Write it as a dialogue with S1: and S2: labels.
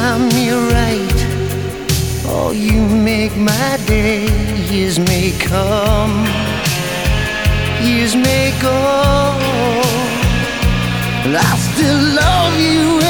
S1: time you're right. Oh, you make my day. Years may come, years may go, but I still love you